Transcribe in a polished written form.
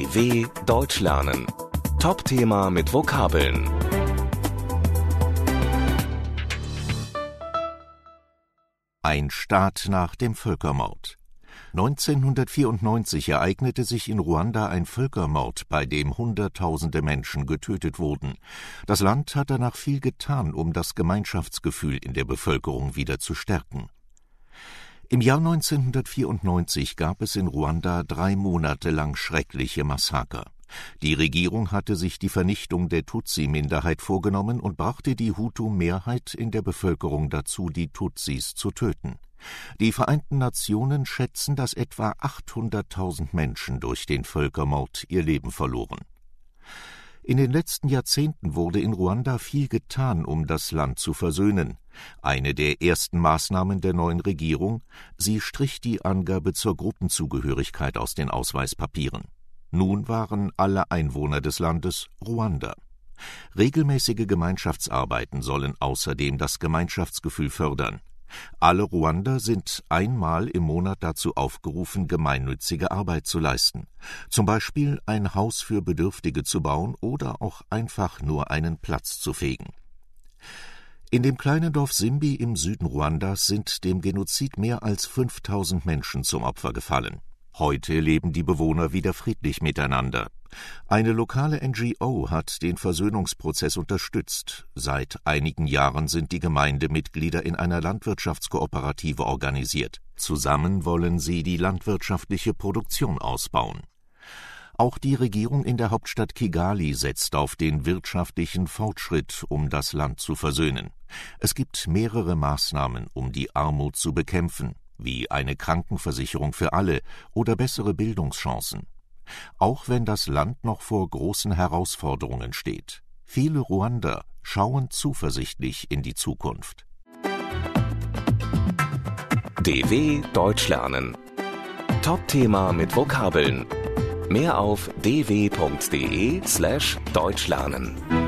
DW Deutsch lernen. Top-Thema mit Vokabeln. Ein Staat nach dem Völkermord. 1994 ereignete sich in Ruanda ein Völkermord, bei dem Hunderttausende Menschen getötet wurden. Das Land hat danach viel getan, um das Gemeinschaftsgefühl in der Bevölkerung wieder zu stärken. Im Jahr 1994 gab es in Ruanda 3 Monate lang schreckliche Massaker. Die Regierung hatte sich die Vernichtung der Tutsi-Minderheit vorgenommen und brachte die Hutu-Mehrheit in der Bevölkerung dazu, die Tutsis zu töten. Die Vereinten Nationen schätzen, dass etwa 800.000 Menschen durch den Völkermord ihr Leben verloren. In den letzten Jahrzehnten wurde in Ruanda viel getan, um das Land zu versöhnen. Eine der ersten Maßnahmen der neuen Regierung: sie strich die Angabe zur Gruppenzugehörigkeit aus den Ausweispapieren. Nun waren alle Einwohner des Landes Ruander. Regelmäßige Gemeinschaftsarbeiten sollen außerdem das Gemeinschaftsgefühl fördern. Alle Ruander sind einmal im Monat dazu aufgerufen, gemeinnützige Arbeit zu leisten. Zum Beispiel ein Haus für Bedürftige zu bauen oder auch einfach nur einen Platz zu fegen. In dem kleinen Dorf Simbi im Süden Ruandas sind dem Genozid mehr als 5.000 Menschen zum Opfer gefallen. Heute leben die Bewohner wieder friedlich miteinander. Eine lokale NGO hat den Versöhnungsprozess unterstützt. Seit einigen Jahren sind die Gemeindemitglieder in einer Landwirtschaftskooperative organisiert. Zusammen wollen sie die landwirtschaftliche Produktion ausbauen. Auch die Regierung in der Hauptstadt Kigali setzt auf den wirtschaftlichen Fortschritt, um das Land zu versöhnen. Es gibt mehrere Maßnahmen, um die Armut zu bekämpfen, wie eine Krankenversicherung für alle oder bessere Bildungschancen. Auch wenn das Land noch vor großen Herausforderungen steht. Viele Ruander schauen zuversichtlich in die Zukunft. DW Deutsch lernen. Top-Thema mit Vokabeln. Mehr auf dw.de/deutschlernen.